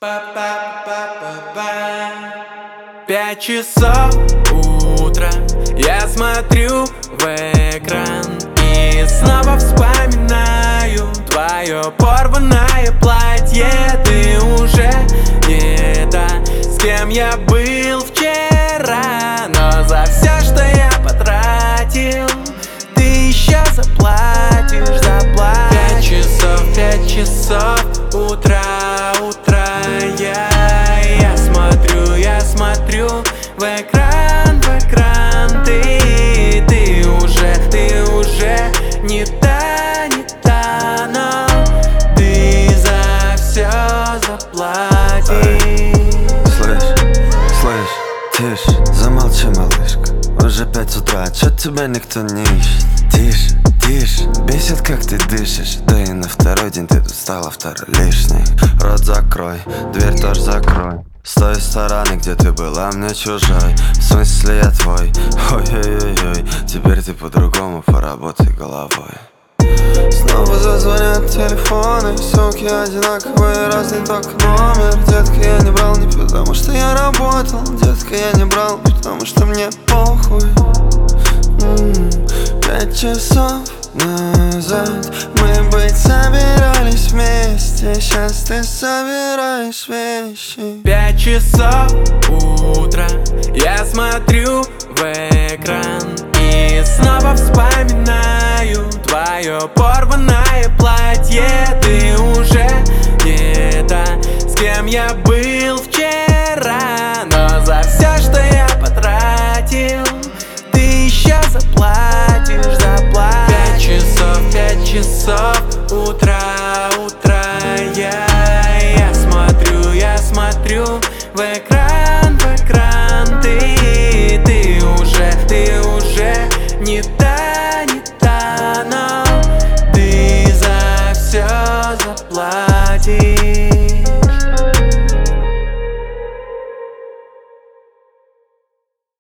5 часов утра, я смотрю в экран и снова вспоминаю твое порванное платье. Ты уже не та, с кем я был вчера, но за все, что я потратил, ты еще заплатишь, заплатишь. 5 часов утра, я смотрю в экран, ты уже не та, но ты за все заплатишь. Слышь, тише, замолчи, малышка. Уже 5 утра, чё тебя никто не ищет? Тише, бесит, как ты дышишь. Да и на второй день ты тут стала второй лишний. Рот закрой, дверь тоже закрой. С той стороны, где ты была мне чужой. В смысле я твой, ой-ой-ой-ой. Теперь ты по-другому, поработай головой. Снова зазвонят телефоны, суки одинаковые, разный только номер. Детка, я не брал не потому, что я работал. Детка, я не брал, потому что мне похуй. 5 часов назад мы быть собирались вместе. Сейчас ты собираешь вещи. 5 часов утра, я смотрю в экран и снова вспоминаю твое порванное платье. Ты уже не та, с кем я был вчера, но за все, что я потратил, ты еще заплатишь, заплатишь. 5 часов утра, я смотрю в экран.